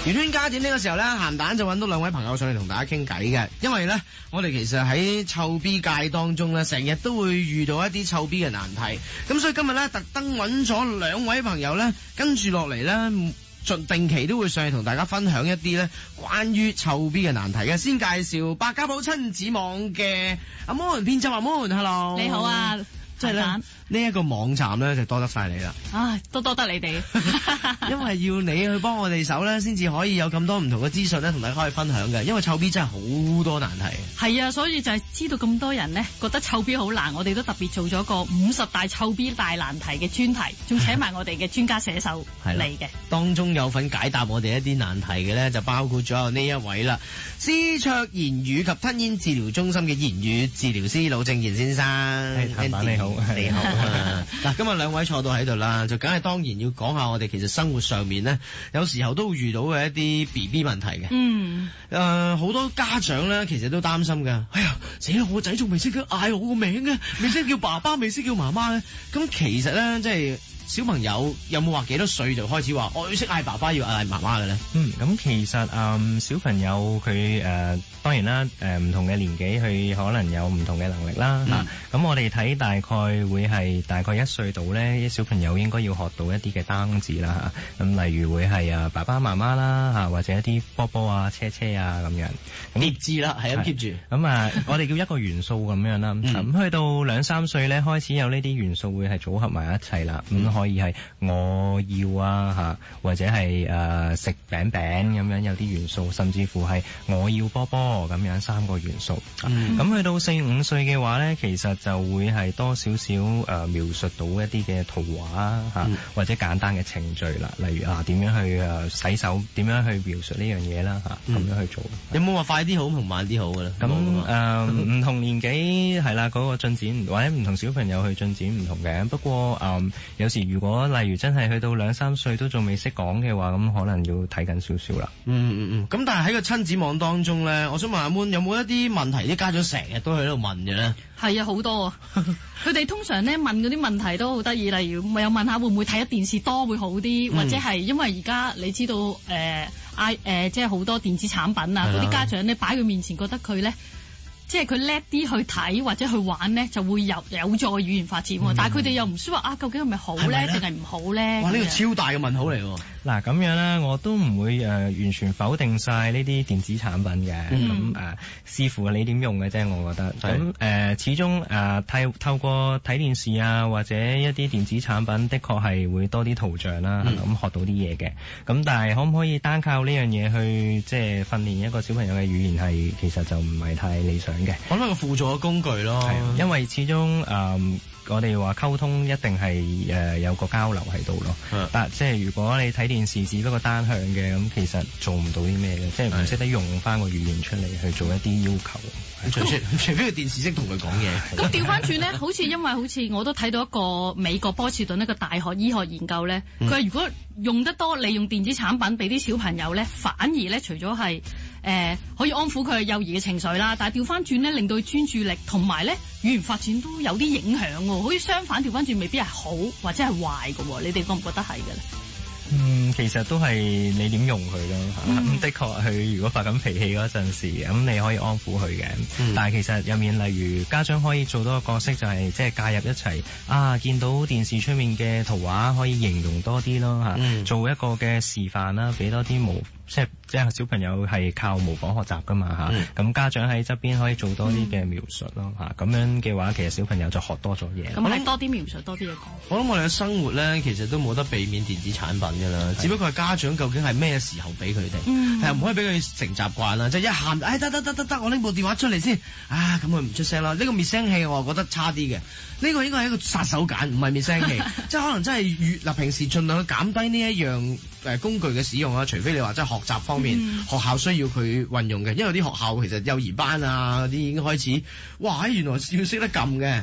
圓圈加點呢個時候咧，鹹蛋就揾到兩位朋友上嚟同大家傾偈嘅，因為咧我哋其實喺臭 B 界當中咧，成日都會遇到一啲臭 B 嘅難題，咁所以今日咧特登揾咗兩位朋友咧，跟住落嚟咧，定期都會上嚟同大家分享一啲咧關於臭 B 嘅難題嘅。先介紹百家寶親子網嘅阿 Moon 編輯阿 Moon，Hello， 你好啊， 即係咧呢一個網站咧就多得晒你啦， 都多得你哋， 因為要你去幫我哋手咧，先至可以有咁多唔同嘅資訊咧，同大家可以分享嘅。因為臭 B 真係好多難題， 係啊，所以就係知道咁多人咧覺得臭 B 好難，我哋都特別做咗個50大臭 B 大難題嘅專題，仲請埋我哋嘅專家寫手嚟嘅。 當中有份解答我哋一啲難題嘅咧，就包括咗有呢一位啦，思卓言語及吞咽治療中心嘅言語治療師魯正賢先生。 譚版你好， 你好。嗱，今日兩位坐到喺度啦，就梗係當然要講下我哋其實生活上面咧，有時候都會遇到嘅一啲 BB 問題嘅。好多家長咧，其實都擔心㗎。哎呀，死啦！我個仔仲未識得嗌我個名嘅，未識叫爸爸，未識叫媽媽咧。咁其實咧，即係小朋友有冇話幾多歲就開始話我要識嗌爸爸，要嗌媽媽嘅咧？ 咁其實小朋友佢當然啦，唔同嘅年紀佢可能有唔同嘅能力啦嚇。咁我哋睇大概會係大概1歲度咧，小朋友應該要學到一啲嘅單字啦嚇。咁例如會係爸爸媽媽啦嚇，或者一啲波波啊、車車啊咁樣。 疊字啦，係咁 keep 住。 咁我哋叫一個元素咁樣啦。咁去到2-3歲咧，開始有呢啲元素會係組合埋一齊啦。咁可以係我要啊嚇，或者係食餅餅咁樣有啲元素，甚至乎係我要波波咁樣3個元素。咁去到4-5歲嘅話咧，其實就會係多少少描述到一啲嘅圖畫嚇，或者簡單嘅程序啦，例如點樣去洗手，點樣去描述呢樣嘢啦嚇，咁樣去做。 有冇話快啲好同慢啲好嘅咧？ 咁唔同年紀係啦，嗰個進展或者唔同小朋友去進展唔同嘅。不過有時如果例如真係去到2-3歲都仲未識講嘅話，咁可能要睇緊少少啦。 咁但係喺個親子網當中咧，我想問阿 Moon 有冇一啲問題啲家長成日都喺度問嘅咧？ 係啊，好多啊！佢哋通常咧問嗰啲問題都好得意，例如又問下會唔會睇電視多會好啲，或者係因為而家你知道即係好多電子產品啊，嗰啲家長咧擺佢面前覺得佢咧。即係佢叻啲去睇或者去玩咧，就會有助語言發展。但係佢哋又唔知話究竟係咪好咧，定係唔好咧？哇！ 呢個超大嘅問號嚟喎。 嗱咁樣咧，我都唔會完全否定晒呢啲電子產品嘅。咁視乎你點用嘅啫，我覺得。咁始終透過睇電視啊，或者一啲電子產品，的確係會多啲圖像啦，咁學到啲嘢嘅。咁但係可唔可以單靠呢樣嘢去即係訓練一個小朋友嘅語言係，其實就唔係太理想嘅。 我諗個輔助嘅工具咯， 因為始終我哋話溝通一定係有個交流喺度咯。但即係如果你睇電視只不過單向嘅，咁其實做唔到啲咩嘅，即係唔識得用翻個語言出嚟去做一啲要求。 除非個電視識同佢講嘢。 咁調翻轉咧，好似我都睇到一個美國波士頓一個大學醫學研究咧，佢話如果用得多利用電子產品俾啲小朋友咧，反而咧除咗係可以安撫佢幼兒嘅情緒啦，但係調翻轉咧令到佢專注力同埋咧語言發展都有啲影響喎，好似相反調翻轉未必係好或者係壞嘅喎，你哋覺唔覺得係嘅咧？ 其實都係你點用佢咯。咁的確佢如果發緊脾氣嗰陣時，咁你可以安撫佢嘅。但係其實入面例如家長可以做到個角色，就係即係介入一齊見到電視出面嘅圖畫可以形容多啲咯，做一個嘅示範啦，俾多啲即係小朋友係靠模仿學習噶嘛嚇。咁家長喺側邊可以做多啲嘅描述咯嚇。咁樣嘅話，其實小朋友就學多咗嘢。 咁係多啲描述，多啲嘢講。 我諗我哋嘅生活咧，其實都冇得避免電子產品㗎啦。只不過係家長究竟係咩時候俾佢哋，係唔可以俾佢成習慣啦。即係一喊，得，我拎部電話出嚟先。咁佢唔出聲啦。呢個滅聲器我覺得差啲嘅。呢個應該係一個殺手鐧，唔係滅聲器。即係可能真係平時盡量去減低呢一樣工具嘅使用啦。除非你話真係學習方面，學校需要佢運用嘅，因為啲學校其實幼兒班啊嗰啲已經開始，哇！原來要識得撳嘅。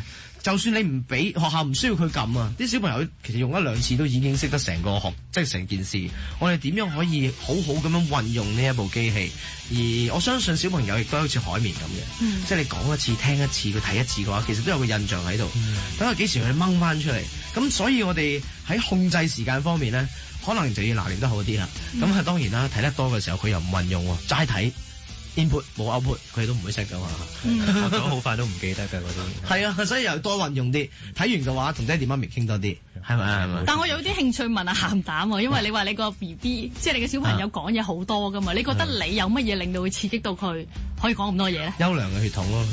就算你唔俾學校唔需要佢撳啊，啲小朋友其實用一兩次都已經識得成個即係成件事。我哋點樣可以好好咁樣運用呢一部機器？而我相信小朋友亦都好似海綿咁嘅，即係你講一次、聽一次、佢睇一次嘅話，其實都有個印象喺度。等佢幾時去掹翻出嚟？咁所以我哋喺控制時間方面咧，可能就要拿捏得好啲啦。咁當然啦，睇得多嘅時候佢又唔運用喎，齋睇。input 冇 output，佢都唔會識噶嘛， 學咗好快都唔記得㗎嗰啲。 係啊，所以又多運用啲，睇完嘅話同爹哋媽咪傾多啲，係咪？ 但我有啲興趣問下鹹蛋喎，因為你話你個 BB，即係你嘅小朋友講嘢好多噶嘛，你覺得你有乜嘢令到佢刺激到佢可以講咁多嘢咧？ 優良嘅血統咯，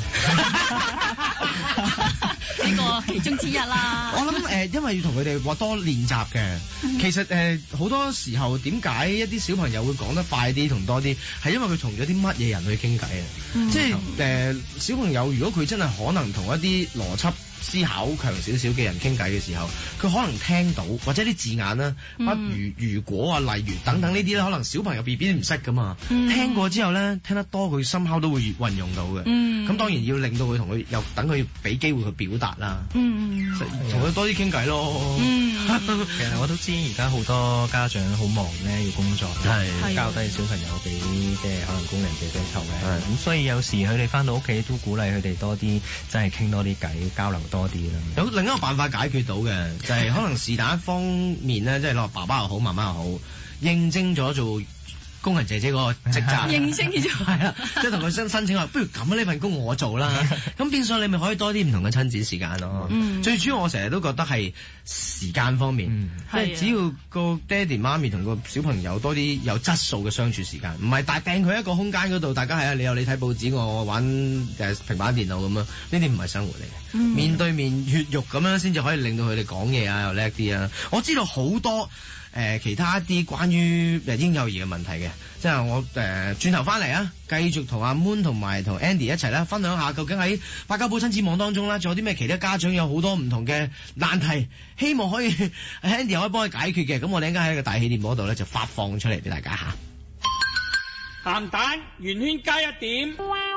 呢個其中之一啦。 我諗因為要同佢哋話多練習嘅，其實好多時候點解一啲小朋友會講得快啲同多啲，係因為佢同咗啲乜嘢人去傾偈啊？即係小朋友如果佢真係可能同一啲邏輯思考強少少嘅人傾偈嘅時候，佢可能聽到或者啲字眼啦，如果啊、例如等等呢啲咧，可能小朋友 BB 唔識噶嘛，聽過之後咧，聽得多佢心口都會運用到嘅。咁當然要令到佢同佢又等佢俾機會去表達啦。同佢多啲傾偈咯。 其實我都知而家好多家長好忙咧，要工作，交低小朋友俾即係可能工人姐姐湊嘅。咁所以有時佢哋翻到屋企都鼓勵佢哋多啲，真係傾多啲偈，交流多啲啦。 有另一個辦法解決到嘅，就係可能是但一方面咧，即係話爸爸又好，媽媽又好，應徵咗做工人姐姐嗰個職責， 應徵咗係啦，即係同佢申請話，不如咁啊，呢份工我做啦。咁變相你咪可以多啲唔同嘅親子時間咯。最主要我成日都覺得係時間方面，即係只要個爹哋媽咪同個小朋友多啲有質素嘅相處時間，唔係大掟佢一個空間嗰度，大家係啊，你有你睇報紙，我玩平板電腦咁樣，呢啲唔係生活嚟嘅。面對面血肉咁樣先至可以令到佢哋講嘢啊，又叻啲啊。我知道好多其他一啲關於嬰幼兒嘅問題嘅，即係我轉頭翻嚟啊，繼續同阿 Moon 同埋同 Andy 一齊啦，分享下究竟喺百家寶親子網當中啦，仲有啲咩其他家長有好多唔同嘅難題，希望可以 Andy 可以幫佢解決嘅。咁我哋應該喺個大氣電波度咧就發放出嚟俾大家嚇。 鹹蛋圓圈加一點。